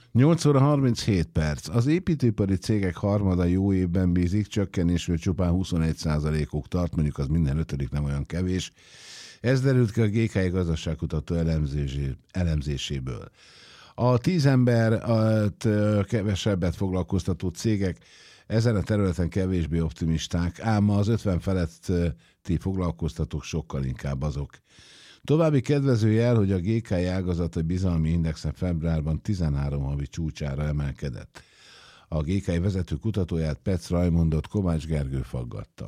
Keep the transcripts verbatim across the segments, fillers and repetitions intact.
nyolc óra harminchét perc. Az építőipari cégek harmada jó évben bízik, csökkenésről csupán huszonegy százalékuk tart, mondjuk az minden ötödik, nem olyan kevés. Ez derült ki a gé ká i gazdaságkutató elemzéséből. A tíz ember kevesebbet foglalkoztató cégek ezen a területen kevésbé optimisták, ám az ötven feletti foglalkoztatók sokkal inkább azok. További kedvező jel, hogy a gé ká i ágazata bizalmi indexen februárban tizenhárom havi csúcsára emelkedett. A gé ká i vezető kutatóját Petsz Rajmundot Kovács Gergő faggatta.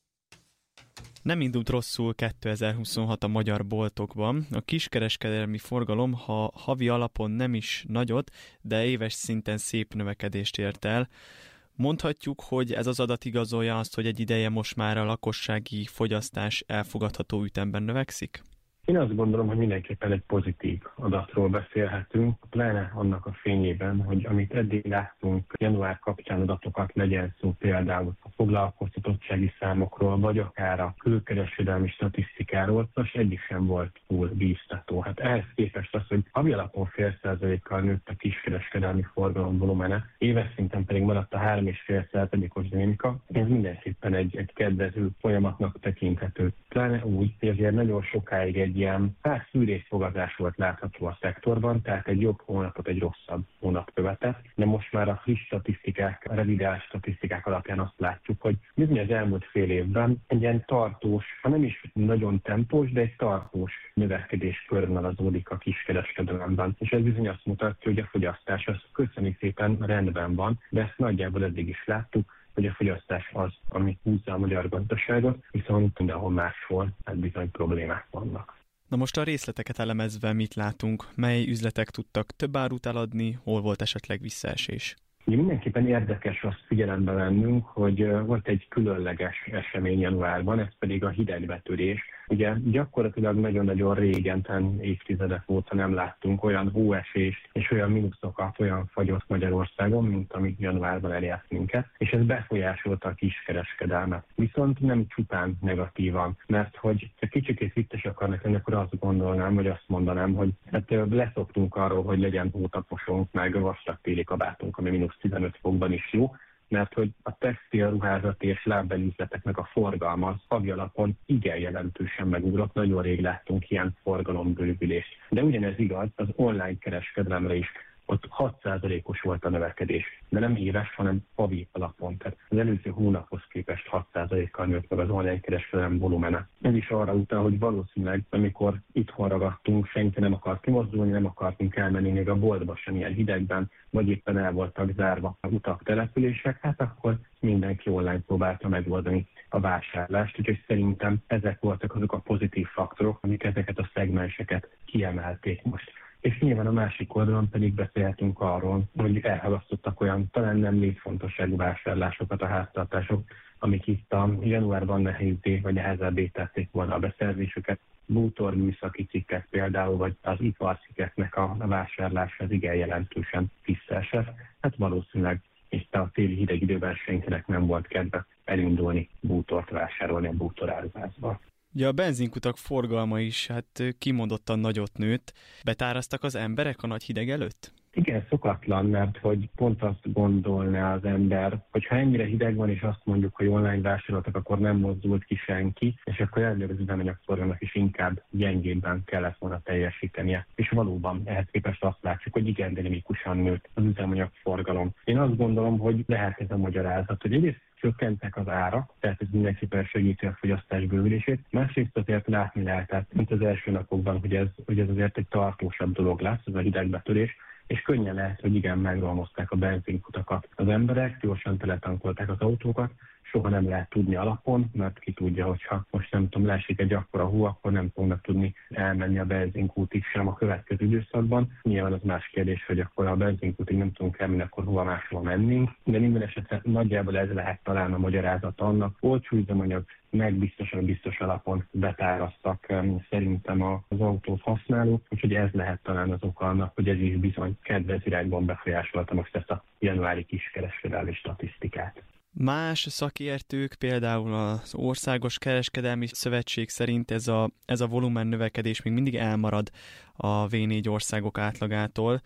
Nem indult rosszul kétezer-huszonhat a magyar boltokban. A kiskereskedelmi forgalom, ha havi alapon nem is nagyot, de éves szinten szép növekedést ért el. Mondhatjuk, hogy ez az adat igazolja azt, hogy egy ideje most már a lakossági fogyasztás elfogadható ütemben növekszik? Én azt gondolom, hogy mindenképpen egy pozitív adatról beszélhetünk, pláne annak a fényében, hogy amit eddig láttunk január kapcsán adatokat, legyen szó például a foglalkoztatottsági számokról, vagy akár a külkereskedelmi statisztikáról, most egyik sem volt túl bíztató. Hát ehhez képest az, hogy havi alapon fél százalékkal nőtt a kiskereskedelmi forgalom volumene, éves szinten pedig maradt a három egész öt százalékos dinamika, ez mindenképpen egy, egy kedvező folyamatnak tekinthető. Pláne úgy, hogy azért nagyon sokáig egy ilyen hát szűrésfogadás volt látható a szektorban, tehát egy jobb hónapot egy rosszabb hónap követett, de most már a friss statisztikák, a revidált statisztikák alapján azt látjuk, hogy bizony az elmúlt fél évben egy ilyen tartós, ha nem is nagyon tempós, de egy tartós növekedés körvonalazódik a kiskereskedelemben. És ez bizony azt mutatja, hogy a fogyasztás az köszönjük szépen rendben van, de ezt nagyjából eddig is láttuk, hogy a fogyasztás az, ami húzza a magyar gazdaságot, viszont mindenhol máshol hát bizony problémák vannak. Na most a részleteket elemezve mit látunk? Mely üzletek tudtak több árut eladni, hol volt esetleg visszaesés? Mindenképpen érdekes azt figyelembe vennünk, hogy volt egy különleges esemény januárban, ez pedig a hidegbetörés. Ugye gyakorlatilag nagyon-nagyon régen, ten évtizedek óta nem láttunk olyan hóesést és olyan mínuszokat, olyan fagyot Magyarországon, mint ami januárban elért minket, és ez befolyásolta a kiskereskedelmet. Viszont nem csupán negatívan, mert hogy ha kicsikét vittes akarnak lenni, akkor azt gondolnám, vagy azt mondanám, hogy hát leszoktunk arról, hogy legyen hótaposunk, meg vastag téli kabátunk, ami mínusz tizenöt fokban is jó, mert hogy a textil, ruházati és lábbelüzleteknek a forgalma az havi alapon igen jelentősen megugrott, nagyon rég láttunk ilyen forgalombővülést. De ugyanez igaz az online kereskedelemre is, ott hat százalékos volt a növekedés, de nem éves, hanem havi alapon. Tehát az előző hónaphoz képest hat százalékkal nőtt meg az online kereskedelem volumene. Ez is arra utal, hogy valószínűleg, amikor itthon ragadtunk, senki nem akart kimozdulni, nem akartunk elmenni még a boltba sem ilyen hidegben, vagy éppen el voltak zárva a utak, települések, hát akkor mindenki online próbálta megoldani a vásárlást, úgyhogy szerintem ezek voltak azok a pozitív faktorok, amik ezeket a szegmenseket kiemelték most. És nyilván a másik oldalon pedig beszélhetünk arról, hogy elhalasztottak olyan talán nem létfontosságú vásárlásokat a háztartások, amik itt a januárban nehézé vagy nehezebbé tették volna a beszerzésüket. Bútor műszaki cikkek például, vagy az iparcikkeknek a vásárlása az igen jelentősen visszaesett. Hát valószínűleg itt a téli hideg időben senkinek nem volt kedve elindulni bútort vásárolni a bútoráruházba. Ugye a benzinkutak forgalma is hát kimondottan nagyot nőtt. Betáraztak az emberek a nagy hideg előtt? Igen, szokatlan, mert hogy pont azt gondolná az ember, hogy ha ennyire hideg van, és azt mondjuk, hogy online vásároltak, akkor nem mozdult ki senki, és akkor elvileg az üzemanyagforgalomnak is inkább gyengébben kellett volna teljesítenie. És valóban ehhez képest azt látszik, hogy igen dinamikusan nőtt az üzemanyagforgalom. Én azt gondolom, hogy lehet ez a magyarázat, hogy egyrészt csökkentek az árak, tehát ez mindenképpen segíti a fogyasztás bővülését. Másrészt azért látni lehetett, mint az első napokban, hogy ez, hogy ez azért egy tartósabb dolog lesz, ez a hidegbetörés, és könnyen lehet, hogy igen, megromozták a benzinkutakat az emberek, gyorsan teletankolták az autókat, soha nem lehet tudni alapon, mert ki tudja, hogyha most nem tudom, leesik egy akkora hó, akkor nem fognak tudni elmenni a benzinkútig sem a következő időszakban. Nyilván az más kérdés, hogy akkor a benzinkútig nem tudunk elmenni, akkor hova máshova mennénk, de minden esetre nagyjából ez lehet talán a magyarázat annak. Olcsó üzemanyag, meg biztosan biztos alapon betáraztak szerintem az autót használók, úgyhogy ez lehet talán az oka annak, hogy ez is bizony kedvező irányban befolyásolta most ezt a januári kiskereskedelmi statisztikát. Más szakértők, például az Országos Kereskedelmi Szövetség szerint ez a, ez a volumen növekedés még mindig elmarad a vé négy országok átlagától.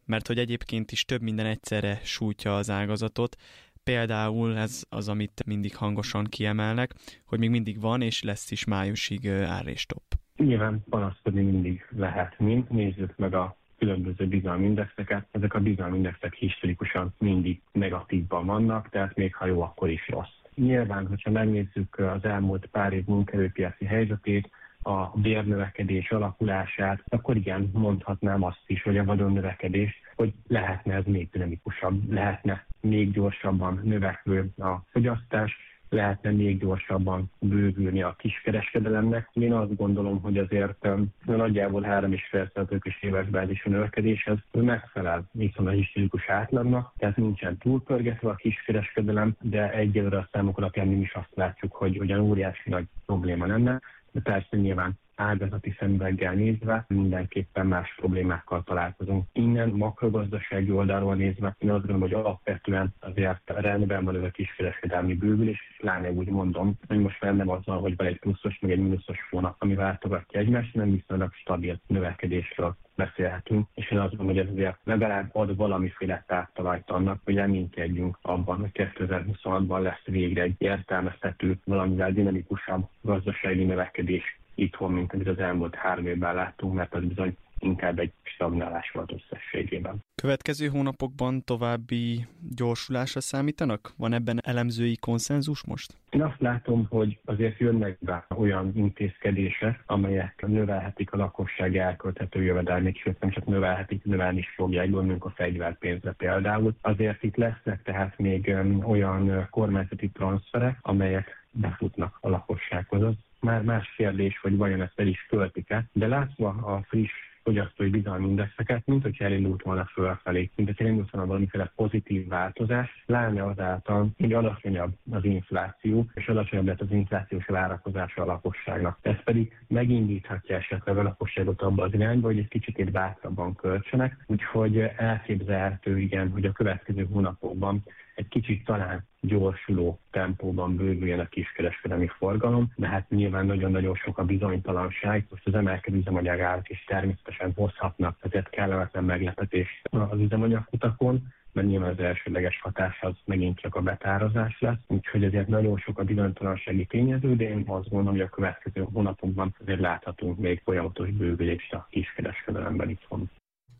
mert hogy egyébként is több minden egyszerre sújtja az ágazatot. Például ez az, amit mindig hangosan kiemelnek, hogy még mindig van és lesz is májusig árrésstopp. Nyilván panaszkodni mindig lehet, mint nézzük meg a különböző bizalomindexeket. Ezek a bizalomindexek historikusan mindig negatívban vannak, tehát még ha jó, akkor is rossz. Nyilván, hogyha megnézzük az elmúlt pár év munkaerőpiaci helyzetét, a bérnövekedés alakulását, akkor igen, mondhatnám azt is, hogy a vagyonnövekedés, hogy lehetne ez még dinamikusabb, lehetne még gyorsabban növekvő a fogyasztás, lehetne még gyorsabban bővülni a kiskereskedelemnek. Én azt gondolom, hogy azért nagyjából három egész öt százalékos éves bázisú növekedéshez megfelel viszont a historikus átlagnak, tehát nincsen túlpörgetve a kiskereskedelem, de egyelőre a számok alapján mi is azt látjuk, hogy ugyan óriási nagy probléma lenne, de persze nyilván ágazati szemüveggel nézve mindenképpen más problémákkal találkozunk. Innen makrogazdasági oldalról nézve, én azt gondolom, hogy alapvetően azért rendben van ez a kiskereskedelmi bővülés, és pláne úgy mondom, hogy most már nem azzal, hogy van egy pluszos, meg egy mínuszos hónap, ami váltogatja egymást, nem viszonylag stabil növekedésről beszélhetünk, és én azt gondolom, hogy ez azért legalább ad valamiféle táptalajt annak, hogy reménykedjünk abban, hogy kétezer-huszonhatban lesz végre egy értelmezhető, valamivel dinamikusabb gazdasági növekedés itthon, mint amit az elmúlt három évben láttunk, mert az bizony inkább egy stagnálás volt összességében. Következő hónapokban további gyorsulásra számítanak? Van ebben elemzői konszenzus most? Én azt látom, hogy azért jönnek be olyan intézkedések, amelyek növelhetik a lakosság elkölthető jövedelmét, sőt nem csak növelhetik, növelni is fogják, gondoljunk a fegyverpénzre például. Azért itt lesznek tehát még olyan kormányzati transzferek, amelyek befutnak a lakossághoz. Az már más kérdés, hogy vajon ezt el is költik-e, de látva a friss fogyasztói bizalomindexeket, mint hogyha elindult volna fölfelé, mint hogyha elindult volna valamiféle pozitív változás, lenne azáltal, hogy alacsonyabb az infláció, és alacsonyabb lett az inflációs várakozása a lakosságnak. Ez pedig megindíthatja esetleg a lakosságot abba az irányba, hogy egy kicsit bátrabban költsenek, úgyhogy elképzelhető, igen, hogy a következő hónapokban egy kicsit talán gyorsuló tempóban bővüljön a kiskereskedelmi forgalom, de hát nyilván nagyon-nagyon sok a bizonytalanság. Most az emelkedő üzemanyagárak is természetesen hozhatnak, ezért kellemetlen meglepetést az üzemanyagutakon, mert nyilván az elsődleges hatás az megint csak a betárazás lesz, úgyhogy ezért nagyon sok a bizonytalansági tényező, de én azt gondolom, hogy a következő hónapokban azért láthatunk még folyamatos bővülést a kiskereskedelemben itthon.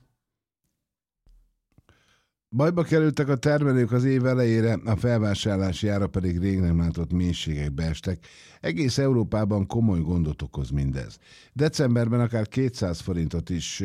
Bajba kerültek a termelők az év elejére, a felvásárlási ára pedig rég nem látott mélységekbe estek. Egész Európában komoly gondot okoz mindez. Decemberben akár kétszáz forintot is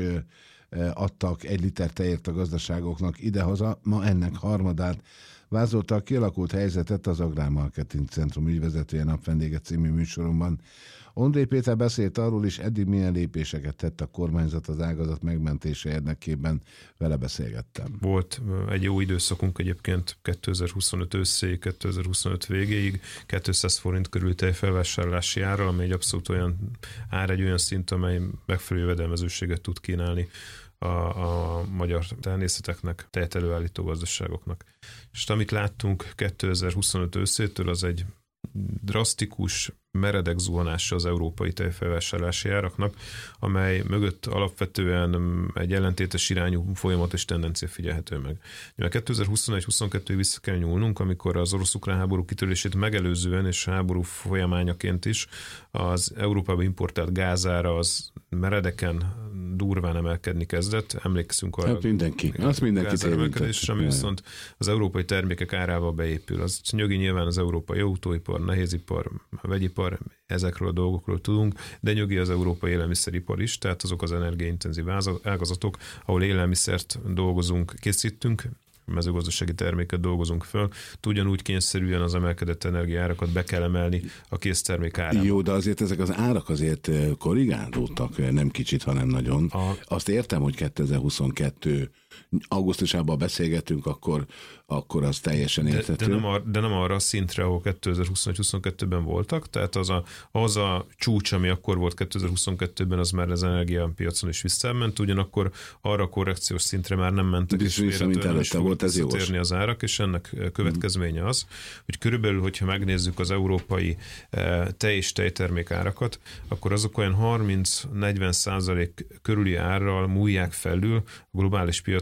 adtak egy liter tejért a gazdaságoknak idehaza, ma ennek harmadát. Vázolta a kialakult helyzetet az Agrármarketing Centrum ügyvezetője Napvendége című műsoromban. Ondrej Péter beszélt arról is, eddig milyen lépéseket tett a kormányzat az ágazat megmentése érdekében, vele beszélgettem. Volt egy jó időszakunk egyébként kétezer-huszonöt őszéig, kétezer-huszonöt végéig, kétszáz forint körül tejfelvásárlási árral, ami egy abszolút olyan ár, egy olyan szint, amely megfelelő jövedelmezőséget tud kínálni a, a magyar természeteknek, tejet előállító gazdaságoknak. És amit láttunk kétezer-huszonöt őszétől, az egy drasztikus, meredek zuhanása az európai tejfelvásárlási áraknak, amely mögött alapvetően egy ellentétes irányú folyamat és tendencia figyelhető meg. kétezer-huszonegy-huszonkettőig vissza kell nyúlnunk, amikor az orosz-ukrán háború kitörését megelőzően és a háború folyamányaként is az Európába importált gázára az meredeken, durván emelkedni kezdett. Emlékszünk arra. Hát mindenki. Azt mindenki emelkedésre, ami viszont az európai termékek árába beépül. Az nyögi nyilván az európai autóipar, nehézipar, vegyipar, ezekről a dolgokról tudunk, de nyögi az európai élelmiszeripar is, tehát azok az energiaintenzív ágazatok, ahol élelmiszert dolgozunk, készítünk, mezőgazdasági terméket dolgozunk föl, ugyanúgy kényszerűen az emelkedett energiaárakat be kell emelni a késztermék árába. Jó, de azért ezek az árak azért korrigálódtak, nem kicsit, hanem nagyon. A... Azt értem, hogy kétezer-huszonkettő augusztusában beszélgetünk, akkor, akkor az teljesen érthető. De, de, nem ar, de nem arra a szintre, ahol kétezer-huszonegy-huszonkettőben voltak, tehát az a, az a csúcs, ami akkor volt kétezer-huszonkettőben, az már az energiapiacon is visszament, ugyanakkor arra a korrekciós szintre már nem mentek, és véletlenül is fognak visszatérni az árak, és ennek következménye az, hogy körülbelül, hogyha megnézzük az európai tej és tejtermék árakat, akkor azok olyan harminc-negyven százalék körüli árral múlják felül a globális piac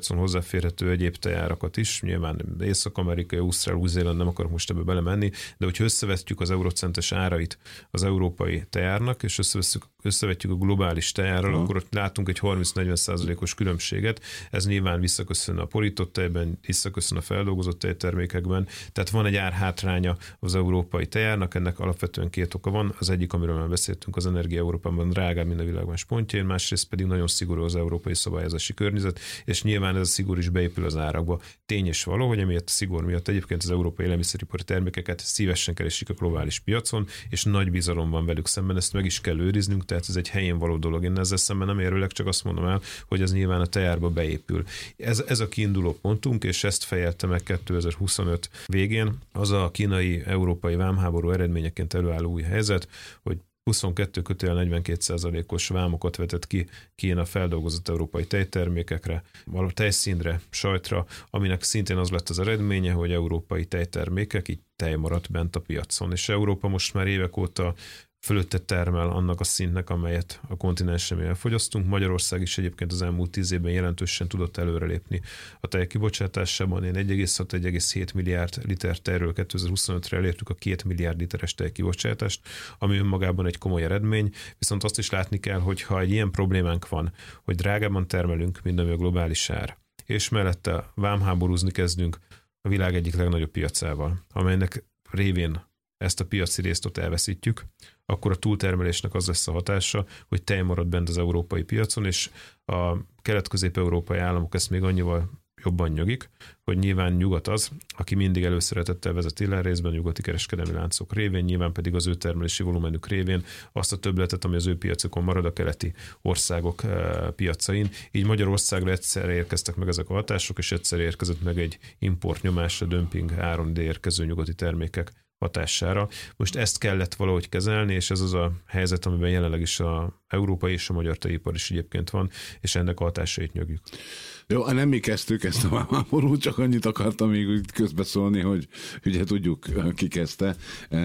piacon hozzáférhető egyéb tejárakat is, nyilván Észak-Amerikai, Ausztrál, Új-Zéland, nem akarok most ebbe belemenni, de hogyha összevetjük az eurocentes árait az európai tejárnak, és összevetjük a globális tejárral, akkor ott látunk egy harminc-negyven százalékos különbséget. Ez nyilván visszaköszön a porított tejben, visszaköszön a feldolgozott tejtermékekben, tehát van egy árhátránya az európai tejárnak, ennek alapvetően két oka van. Az egyik, amiről már beszéltünk, az energia Európában drágább, mint a világ más pontjain, másrészt pedig nagyon szigorú az európai szabályozási környezet, és nyilván ez a szigor is beépül az árakba. Tény és való, hogy emiatt a szigor miatt egyébként az európai élelmiszeripari termékeket szívesen keresik a globális piacon, és nagy bizalom van velük szemben, ezt meg is kell őriznünk, tehát ez egy helyén való dolog. Én ezzel szemben nem érülek, csak azt mondom el, hogy ez nyilván a tejárba beépül. Ez, ez a kiinduló pontunk, és ezt fejelte meg kétezer-huszonöt végén. Az a kínai-európai vámháború eredményeként előálló új helyzet, hogy huszonkettő kötőjel negyvenkét százalékos vámokat vetett ki Kína feldolgozott európai tejtermékekre, való tejszínre, sajtra, aminek szintén az lett az eredménye, hogy európai tejtermékek, így tej maradt bent a piacon. És Európa most már évek óta fölötte termel annak a szintnek, amelyet a kontinensen mi elfogyasztunk. Magyarország is egyébként az elmúlt tíz évben jelentősen tudott előrelépni a tej kibocsátásában. Én egy egész hat - egy egész hét milliárd liter tejről kétezer-huszonötre elértük a két milliárd literes tej kibocsátást, ami önmagában egy komoly eredmény, viszont azt is látni kell, hogy ha egy ilyen problémánk van, hogy drágában termelünk, mint ami a globális ár, és mellette vámháborúzni kezdünk a világ egyik legnagyobb piacával, amelynek révén ezt a piaci részt ott elveszítjük, akkor a túltermelésnek az lesz a hatása, hogy tej marad bent az európai piacon, és a kelet-közép-európai államok ezt még annyival jobban nyögik, hogy nyilván nyugat az, aki mindig előszeretettel vezet élelrészben, nyugati kereskedelmi láncok révén, nyilván pedig az ő termelési volumenük révén azt a többletet, ami az ő piacokon marad a keleti országok piacain. Így Magyarországra egyszerre érkeztek meg ezek a hatások, és egyszerre érkezett meg egy importnyomás, a dömping áron ide érkező nyugati termékek hatására. Most ezt kellett valahogy kezelni, és ez az a helyzet, amiben jelenleg is az európai és a magyar tejipar is egyébként van, és ennek a hatásait nyögjük. Jó, nem mi kezdtük ezt a háborút, csak annyit akartam még közbeszólni, hogy ugye tudjuk, ki kezdte,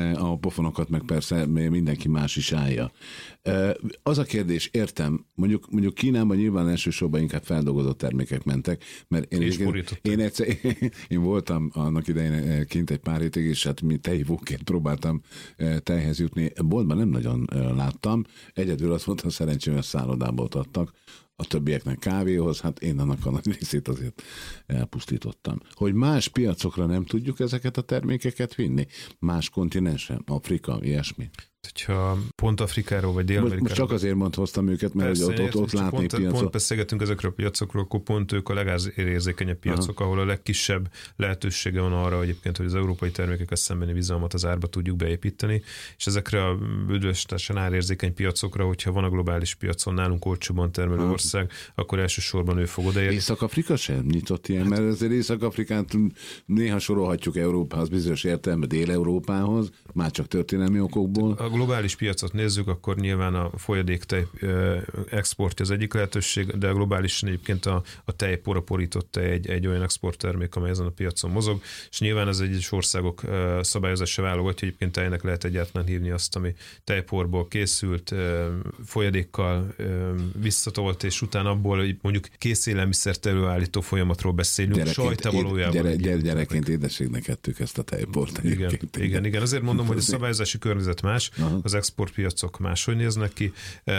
a pofonokat meg persze mindenki más is állja. Az a kérdés, értem, mondjuk, mondjuk Kínában nyilván elsősorban inkább feldolgozott termékek mentek, mert én, én, én, egyszer, én voltam annak idején kint egy pár hétig, és hát mi tejivóként próbáltam tejhez jutni. Boltban nem nagyon láttam, egyedül azt mondtam, szerencsém, hogy a szállodába ott adtak, a többieknek kávéhoz, hát én annak a nagy részét azért elpusztítottam. Hogy más piacokra nem tudjuk ezeket a termékeket vinni? Más kontinensen, Afrika, ilyesmi? Hogyha pont Afrikáról vagy Dél-Amerikáról... Most csak azért mond hoztam őket, mert persze, ott, ott, ott látni pont, piacot. Pont beszélgetünk ezekről a piacokról, akkor pont ők a legárérzékenyebb piacok, aha, ahol a legkisebb lehetősége van arra egyébként, hogy az európai termékekkel szembeni bizalmat az árba tudjuk beépíteni, és ezekre a bődöstesen árérzékeny piacokra, hogyha van a globális piacon nálunk olcsóban termelő aha. ország, akkor elsősorban ő fog odaérni. Észak-Afrika sem nyitott ilyen, mert azért Észak-Afrikát néha sorolhatjuk Európához, bizonyos értelembe Dél-Európához, már csak történelmi okokból. A globális piacot nézzük, akkor nyilván a folyadéktej exportja az egyik lehetőség, de globálisan egyébként a, a tej, poraporított tej egy, egy olyan exporttermék, amely ezen a piacon mozog, és nyilván az egyes országok szabályozása válogatja, egyébként tejnek lehet egyáltalán hívni azt, ami tejporból készült, folyadékkal visszatolt, és utána abból mondjuk kész élelmiszert előállító folyamatról beszélünk, sajta valójában. Gyere, gyere, gyerekként édességnek ettük ezt a tejport. Igen, igen, igen, azért mondom, hogy a szabályozási környezet más, aha. az exportpiacok máshogy néznek ki.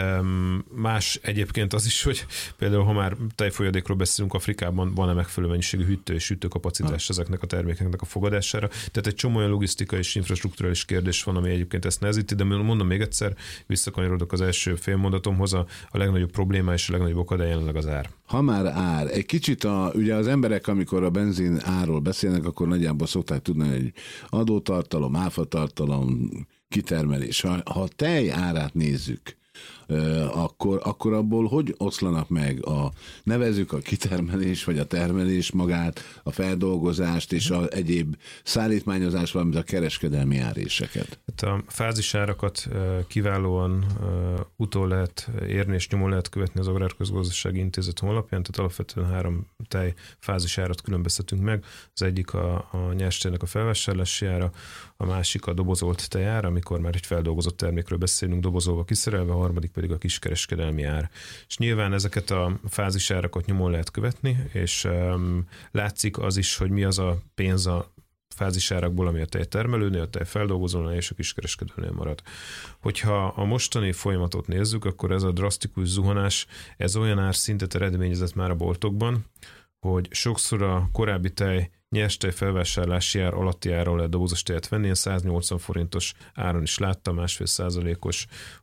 Más egyébként az is, hogy például, ha már tejfolyadékról beszélünk, Afrikában van-e megfelelő mennyiségű hűtő és hűtőkapacitás ezeknek a termékeknek a fogadására. Tehát egy csomó olyan logisztikai és infrastrukturális kérdés van, ami egyébként ezt nehezíti, de mondom még egyszer, visszakanyarodok az első félmondatomhoz, a, a legnagyobb probléma és a legnagyobb akadály jelenleg az ár. Ha már ár, egy kicsit a, ugye az emberek, amikor a benzin árról beszélnek, akkor nagyjából szokták tudni, hogy adótartalom, áfatartalom, kitermelés. Ha, ha a tej árát nézzük, akkor, akkor abból hogy oszlanak meg a, nevezzük a kitermelés, vagy a termelés magát, a feldolgozást és a egyéb szállítmányozás, valamint a kereskedelmi áréseket? Hát a fázisárakat kiválóan utol lehet érni és nyomon lehet követni az Agrárközgazdasági Intézet honlapján, tehát alapvetően három tej fázisárat különböztetünk meg. Az egyik a, a nyerstejnek a felvásárlási ára, a másik a dobozolt tejára, amikor már egy feldolgozott termékről beszélünk, dobozolva, kiszerelve, a harmadik pedig a kiskereskedelmi ár. És nyilván ezeket a fázisárakat nyomon lehet követni, és um, látszik az is, hogy mi az a pénz a fázisárakból, ami a tejtermelőnél, a tejfeldolgozónál és a kiskereskedőnél marad. Hogyha a mostani folyamatot nézzük, akkor ez a drasztikus zuhanás, ez olyan árszintet eredményezett már a boltokban, hogy sokszor a korábbi tej nyerstej felvásárlási ár alatti áron lehet dobozos tejet venni, én száznyolcvan forintos áron is láttam, másfél százalékos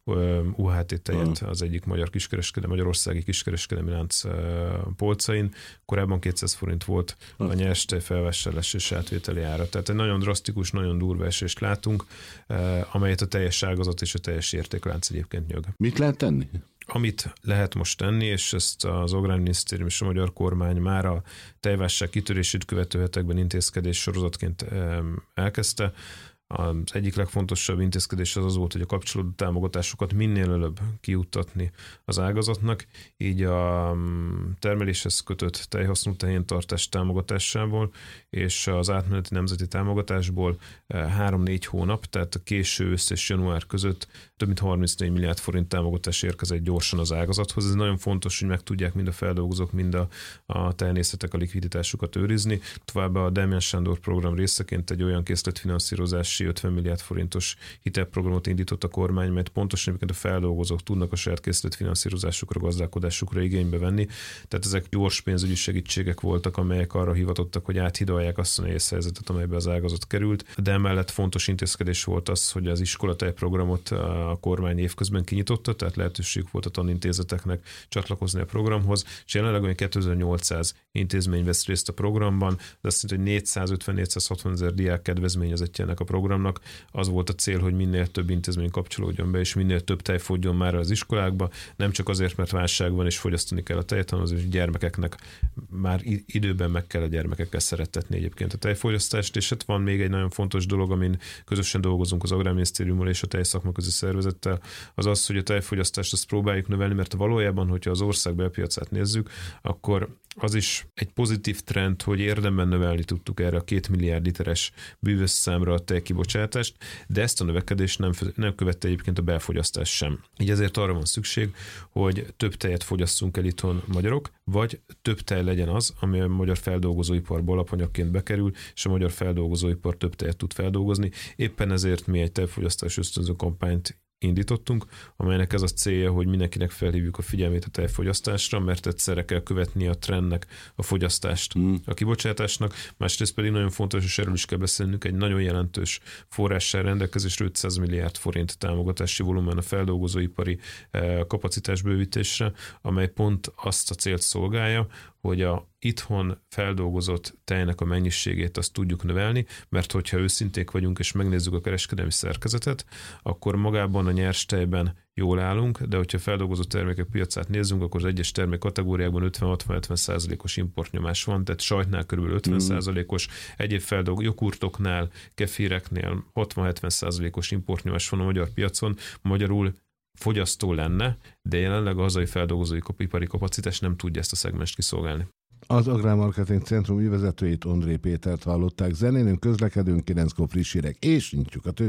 u há té tejet az egyik magyar kiskereskedelmi, magyarországi kiskereskedelmi lánc polcain. Korábban kétszáz forint volt a nyerstej felvásárlási és átvételi ára. Tehát egy nagyon drasztikus, nagyon durva esést látunk, amelyet a teljes ágazat és a teljes értéklánc egyébként nyög. Mit lehet tenni? Amit lehet most tenni, és ezt az Agrárminisztérium és a magyar kormány már a tejválság kitörését követő hetekben intézkedés sorozatként elkezdte. Az egyik legfontosabb intézkedés az az volt, hogy a kapcsolódó támogatásokat minél előbb kijuttatni az ágazatnak, így a termeléshez kötött tejhasznú tehéntartás támogatásából és az átmeneti nemzeti támogatásból három-négy hónap, tehát a késő ősz és január között több mint harmincnégy milliárd forint támogatás érkezett gyorsan az ágazathoz. Ez nagyon fontos, hogy meg tudják mind a feldolgozók, mind a, a tejnészetek a likviditásukat őrizni. Továbbá a Demján Sándor program részeként egy olyan készletfinanszírozási ötven milliárd forintos hitelprogramot indított a kormány, mert pontosan egyébként a feldolgozók tudnak a saját készletfinanszírozásukra, gazdálkodásukra igénybe venni. Tehát ezek gyors pénzügyi segítségek voltak, amelyek arra hivatottak, hogy áthidalják azt a nehéz helyzetet, amelybe az ágazat került. De emellett fontos intézkedés volt az, hogy az iskolatejprogramot a kormány évközben kinyitotta, tehát lehetőségük volt a tanintézeteknek csatlakozni a programhoz, és jelenleg olyan kétezer-nyolcszáz intézmény vesz részt a programban, de azt jelenti, hogy négyszázötven-négyszázhatvan ezer diák kedvezményezettje ennek a programnak. Az volt a cél, hogy minél több intézmény kapcsolódjon be, és minél több tej fogjon már az iskolákba, nem csak azért, mert válság van és fogyasztani kell a tejet, hanem azért, hogy gyermekeknek már időben meg kell a gyermekekkel szerettetni egyébként a tejfogyasztást, és hát van még egy nagyon fontos dolog, amin közösen dolgozunk az Agrárminisztériummal és a tejszakmaközi szervezettel, az az, hogy a tejfogyasztást azt próbáljuk növelni, mert valójában, hogyha az ország belpiacát nézzük, akkor az is egy pozitív trend, hogy érdemben növelni tudtuk erre a két milliárd literes bűvös számra a tejkibocsátást, de ezt a növekedést nem, nem követte egyébként a belfogyasztás sem. Így ezért arra van szükség, hogy több tejet fogyasszunk el itthon magyarok, vagy több tej legyen az, ami a magyar feldolgozóiparból alapanyagként bekerül, és a magyar feldolgozóipar több tejet tud feldolgozni. Éppen ezért mi egy tejfogyasztás ösztönző kampányt indítottunk, amelynek ez a célja, hogy mindenkinek felhívjuk a figyelmét a tejfogyasztásra, mert egyszerre kell követni a trendnek a fogyasztást mm. a kibocsátásnak, másrészt pedig nagyon fontos, és erről is kell beszélnünk, egy nagyon jelentős forrással rendelkezésre ötszáz milliárd forint támogatási volumen a feldolgozóipari kapacitásbővítésre, amely pont azt a célt szolgálja, hogy a itthon feldolgozott tejnek a mennyiségét azt tudjuk növelni, mert hogyha őszinték vagyunk és megnézzük a kereskedelmi szerkezetet, akkor magában a nyers tejben jól állunk, de hogyha feldolgozott termékek piacát nézzünk, akkor az egyes termék kategóriákban ötven-hatvan-hetven százalékos importnyomás van, tehát sajtnál körülbelül ötven százalékos, egyéb feldolgozó jogurtoknál, kefíreknél hatvan-hetven százalékos importnyomás van a magyar piacon, magyarul fogyasztó lenne, de jelenleg a hazai feldolgozói ipari kapacitás nem tudja ezt a szegmest kiszolgálni. Az Agrármarketing Centrum ügyvezetőjét, Ondré Pétert hallották. Zenélünk, közlekedünk, kilenckor friss hírek, és nyitjuk a tőzsdét.